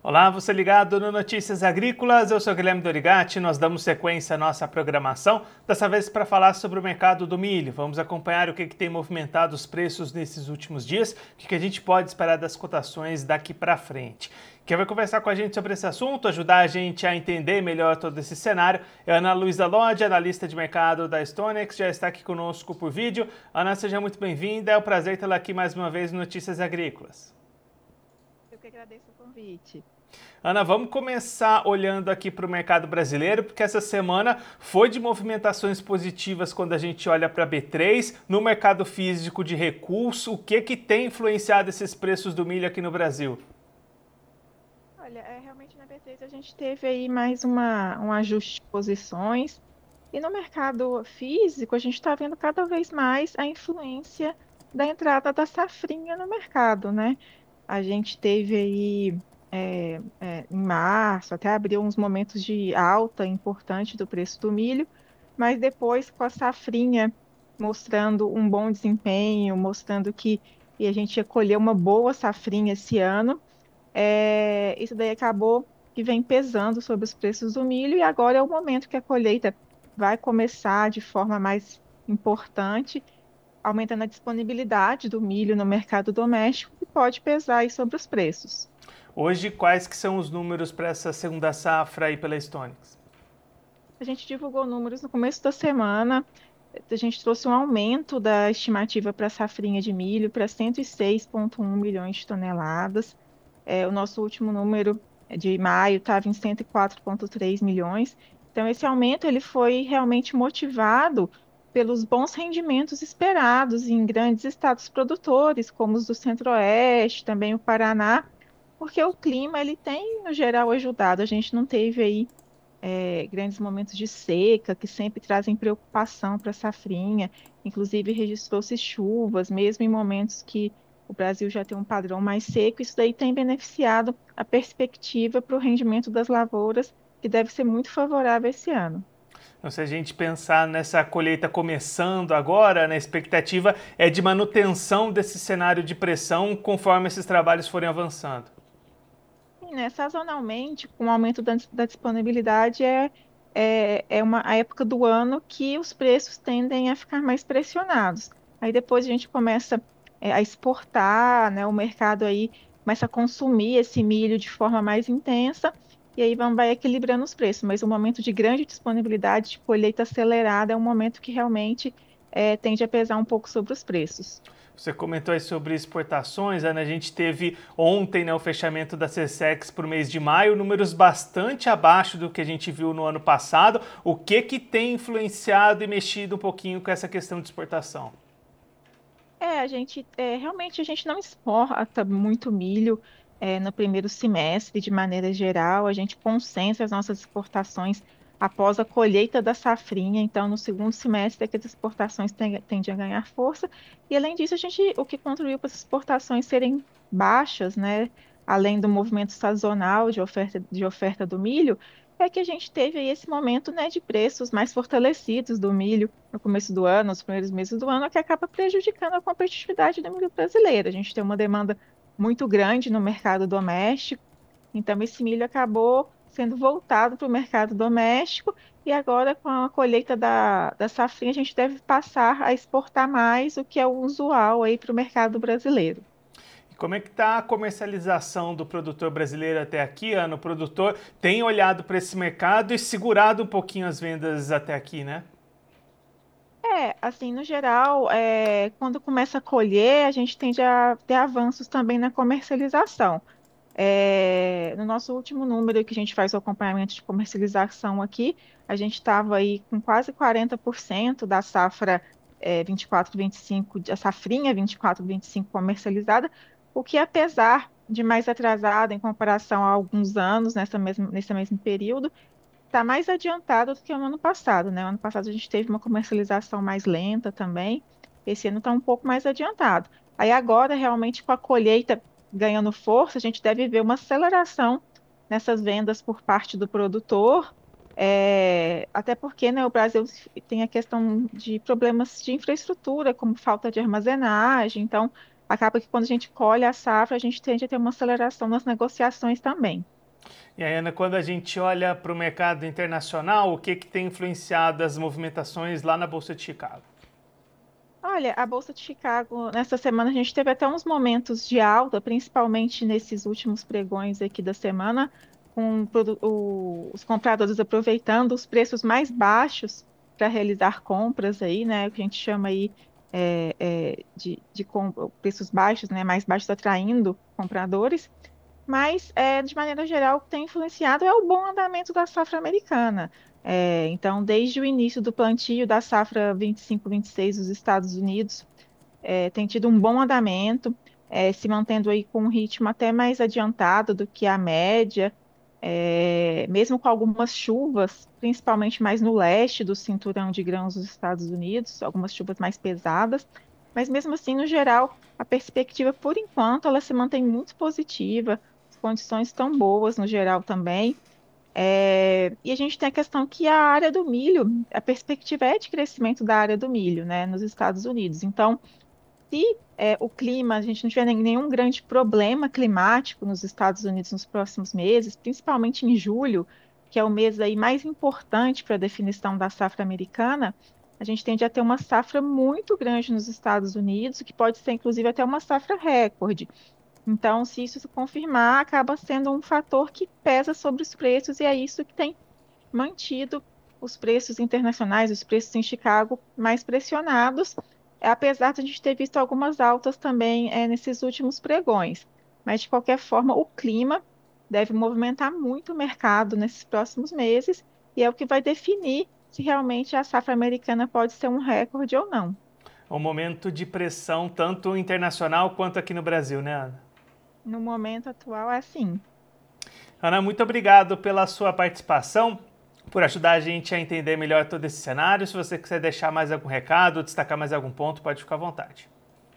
Olá, você ligado no Notícias Agrícolas, eu sou Guilherme Dorigatti, nós damos sequência à nossa programação, dessa vez para falar sobre o mercado do milho. Vamos acompanhar o que tem movimentado os preços nesses últimos dias, o que a gente pode esperar das cotações daqui para frente. Quem vai conversar com a gente sobre esse assunto, ajudar a gente a entender melhor todo esse cenário, é a Ana Luísa Lodge, analista de mercado da Stonex, já está aqui conosco por vídeo. Ana, seja muito bem-vinda, é um prazer tê-la aqui mais uma vez no Notícias Agrícolas. Eu que agradeço o convite. Ana, vamos começar olhando aqui para o mercado brasileiro, porque essa semana foi de movimentações positivas quando a gente olha para a B3, no mercado físico de recurso, o que tem influenciado esses preços do milho aqui no Brasil? Olha, realmente na B3 a gente teve aí mais um ajuste de posições. E no mercado físico, a gente está vendo cada vez mais a influência da entrada da safrinha no mercado, né? A gente teve aí em março, até abriu uns momentos de alta importante do preço do milho, mas depois com a safrinha mostrando um bom desempenho, mostrando que e a gente ia colher uma boa safrinha esse ano, isso daí acabou que vem pesando sobre os preços do milho, e agora é o momento que a colheita vai começar de forma mais importante, aumentando a disponibilidade do milho no mercado doméstico, que pode pesar aí sobre os preços. Hoje, quais que são os números para essa segunda safra aí pela Stonex? A gente divulgou números no começo da semana, a gente trouxe um aumento da estimativa para a safrinha de milho para 106,1 milhões de toneladas. O nosso último número de maio estava em 104,3 milhões. Então, esse aumento ele foi realmente motivado pelos bons rendimentos esperados em grandes estados produtores, como os do Centro-Oeste, também o Paraná, porque o clima ele tem, no geral, ajudado. A gente não teve aí grandes momentos de seca, que sempre trazem preocupação para a safrinha. Inclusive, registrou-se chuvas, mesmo em momentos que o Brasil já tem um padrão mais seco. Isso daí tem beneficiado a perspectiva para o rendimento das lavouras, que deve ser muito favorável esse ano. Então, se a gente pensar nessa colheita começando agora, a expectativa é de manutenção desse cenário de pressão conforme esses trabalhos forem avançando. E, né, sazonalmente, com o aumento da disponibilidade, a época do ano que os preços tendem a ficar mais pressionados. Aí depois a gente começa, a exportar, né, o mercado aí começa a consumir esse milho de forma mais intensa, e aí vai equilibrando os preços. Mas o momento de grande disponibilidade, de colheita acelerada, é um momento que realmente tende a pesar um pouco sobre os preços. Você comentou aí sobre exportações, Ana. A gente teve ontem, o fechamento da CSEX para o mês de maio, números bastante abaixo do que a gente viu no ano passado. O que tem influenciado e mexido um pouquinho com essa questão de exportação? Realmente a gente não exporta muito milho no primeiro semestre, de maneira geral, a gente concentra as nossas exportações após a colheita da safrinha, então no segundo semestre é que as exportações tendem a ganhar força, e além disso, o que contribuiu para as exportações serem baixas, né, além do movimento sazonal de oferta do milho, é que a gente teve aí esse momento, né, de preços mais fortalecidos do milho no começo do ano, nos primeiros meses do ano, que acaba prejudicando a competitividade do milho brasileiro. A gente tem uma demanda muito grande no mercado doméstico, então esse milho acabou sendo voltado para o mercado doméstico, e agora com a colheita da safrinha a gente deve passar a exportar mais, o que é o usual aí para o mercado brasileiro. E como é que está a comercialização do produtor brasileiro até aqui, Ana? O produtor tem olhado para esse mercado e segurado um pouquinho as vendas até aqui, né? Assim, no geral, quando começa a colher, a gente tende a ter avanços também na comercialização. No nosso último número que a gente faz o acompanhamento de comercialização aqui, a gente estava aí com quase 40% da safra 24-25, a safrinha 24-25 comercializada, o que apesar de mais atrasada em comparação a alguns anos nesse mesmo período, está mais adiantado do que o ano passado, né? O ano passado a gente teve uma comercialização mais lenta também, esse ano está um pouco mais adiantado. Aí agora, realmente, com a colheita ganhando força, a gente deve ver uma aceleração nessas vendas por parte do produtor, até porque, né, o Brasil tem a questão de problemas de infraestrutura, como falta de armazenagem, então acaba que quando a gente colhe a safra, a gente tende a ter uma aceleração nas negociações também. E aí, Ana, quando a gente olha para o mercado internacional, o que tem influenciado as movimentações lá na Bolsa de Chicago? Olha, a Bolsa de Chicago, nessa semana a gente teve até uns momentos de alta, principalmente nesses últimos pregões aqui da semana, com os compradores aproveitando os preços mais baixos para realizar compras aí, né? O que a gente chama aí preços baixos, né? Mais baixos atraindo compradores. Mas, de maneira geral, o que tem influenciado é o bom andamento da safra americana. Então, desde o início do plantio da safra 25-26 dos Estados Unidos, tem tido um bom andamento, se mantendo aí com um ritmo até mais adiantado do que a média, mesmo com algumas chuvas, principalmente mais no leste do cinturão de grãos dos Estados Unidos, algumas chuvas mais pesadas, mas mesmo assim, no geral, a perspectiva, por enquanto, ela se mantém muito positiva, as condições estão boas no geral também. E a gente tem a questão que a área do milho, a perspectiva é de crescimento da área do milho, né, nos Estados Unidos. Então, se o clima, a gente não tiver nenhum grande problema climático nos Estados Unidos nos próximos meses, principalmente em julho, que é o mês aí mais importante para a definição da safra americana, a gente tende a ter uma safra muito grande nos Estados Unidos, que pode ser inclusive até uma safra recorde. Então, se isso se confirmar, acaba sendo um fator que pesa sobre os preços, e é isso que tem mantido os preços internacionais, os preços em Chicago mais pressionados, apesar de a gente ter visto algumas altas também nesses últimos pregões. Mas, de qualquer forma, o clima deve movimentar muito o mercado nesses próximos meses e é o que vai definir se realmente a safra americana pode ser um recorde ou não. Um momento de pressão tanto internacional quanto aqui no Brasil, né, Ana? No momento atual, é assim. Ana, muito obrigado pela sua participação, por ajudar a gente a entender melhor todo esse cenário. Se você quiser deixar mais algum recado, destacar mais algum ponto, pode ficar à vontade.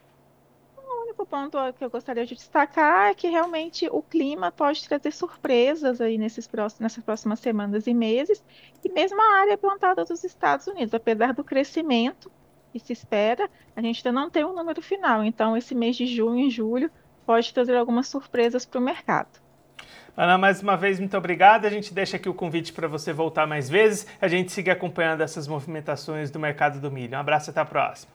O único ponto que eu gostaria de destacar é que realmente o clima pode trazer surpresas aí nessas próximas semanas e meses, e mesmo a área plantada dos Estados Unidos, apesar do crescimento que se espera, a gente ainda não tem um número final. Então, esse mês de junho e julho pode trazer algumas surpresas para o mercado. Ana, mais uma vez, muito obrigado. A gente deixa aqui o convite para você voltar mais vezes. A gente siga acompanhando essas movimentações do mercado do milho. Um abraço e até a próxima.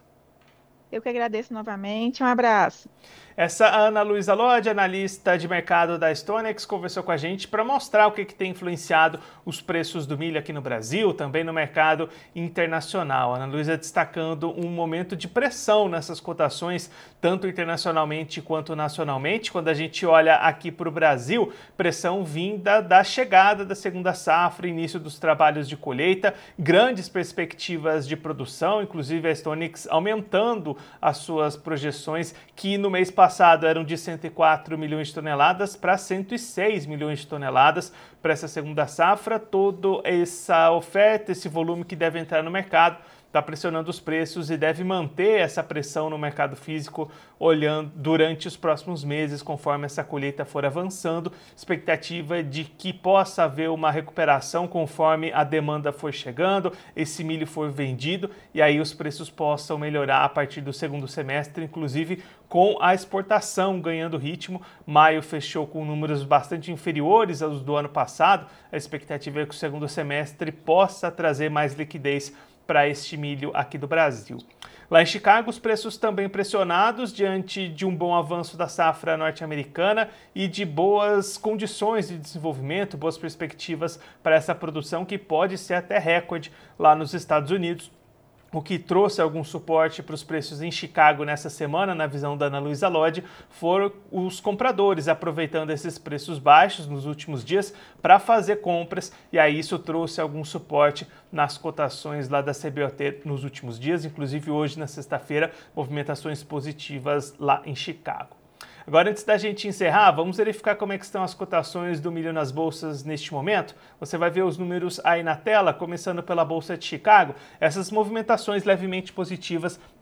Eu que agradeço novamente. Um abraço. Essa Ana Luísa Lodge, analista de mercado da StoneX, conversou com a gente para mostrar o que tem influenciado os preços do milho aqui no Brasil, também no mercado internacional. A Ana Luísa destacando um momento de pressão nessas cotações, tanto internacionalmente quanto nacionalmente. Quando a gente olha aqui para o Brasil, pressão vinda da chegada da segunda safra, início dos trabalhos de colheita, grandes perspectivas de produção, inclusive a StoneX aumentando as suas projeções, que no mês passado eram de 104 milhões de toneladas para 106 milhões de toneladas para essa segunda safra. Toda essa oferta, esse volume que deve entrar no mercado, está pressionando os preços e deve manter essa pressão no mercado físico olhando durante os próximos meses, conforme essa colheita for avançando. Expectativa de que possa haver uma recuperação conforme a demanda for chegando, esse milho for vendido e aí os preços possam melhorar a partir do segundo semestre, inclusive com a exportação ganhando ritmo. Maio fechou com números bastante inferiores aos do ano passado. A expectativa é que o segundo semestre possa trazer mais liquidez para este milho aqui do Brasil. Lá em Chicago, os preços também pressionados diante de um bom avanço da safra norte-americana e de boas condições de desenvolvimento, boas perspectivas para essa produção que pode ser até recorde lá nos Estados Unidos. O que trouxe algum suporte para os preços em Chicago nessa semana, na visão da Ana Luísa Lodge, foram os compradores aproveitando esses preços baixos nos últimos dias para fazer compras, e aí isso trouxe algum suporte nas cotações lá da CBOT nos últimos dias, inclusive hoje na sexta-feira, movimentações positivas lá em Chicago. Agora, antes da gente encerrar, vamos verificar como é que estão as cotações do milho nas bolsas neste momento. Você vai ver os números aí na tela, começando pela Bolsa de Chicago. Essas movimentações levemente positivas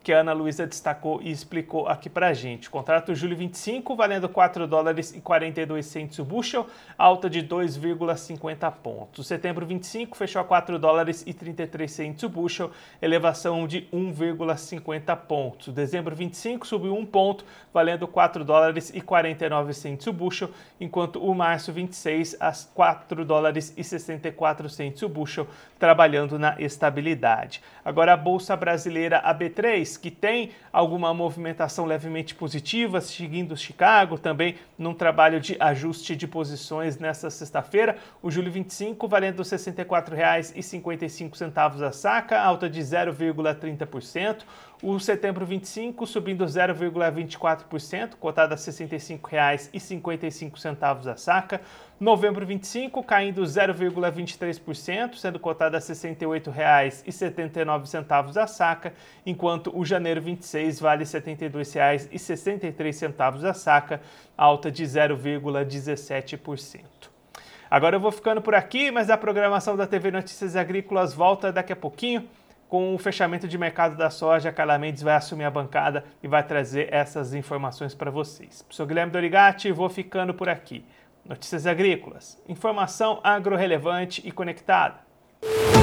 que a Ana Luísa destacou e explicou aqui para a gente. O contrato julho 25 valendo 4 dólares e 42 centes o bushel, alta de 2,50 pontos. O setembro 25 fechou a 4 dólares e 33 centes o bushel, elevação de 1,50 pontos. O dezembro 25 subiu 1 ponto, valendo 4 dólares e 49 centes o bushel, enquanto o março 26 a 4 dólares e 64 centes o bushel, trabalhando na estabilidade. Agora a Bolsa Brasileira, a B3, que tem alguma movimentação levemente positiva, seguindo Chicago, também num trabalho de ajuste de posições nesta sexta-feira. O julho 25 valendo R$ 64,55 a saca, alta de 0,30%. O setembro 25 subindo 0,24%, cotada a R$ 65,55 a saca. Novembro 25 caindo 0,23%, sendo cotada a R$ 68,79 a saca, enquanto o janeiro 26 vale R$ 72,63 a saca, alta de 0,17%. Agora eu vou ficando por aqui, mas a programação da TV Notícias Agrícolas volta daqui a pouquinho. Com o fechamento de mercado da soja, a Carla Mendes vai assumir a bancada e vai trazer essas informações para vocês. Sou Guilherme Dorigatti e vou ficando por aqui. Notícias Agrícolas, informação agro-relevante e conectada.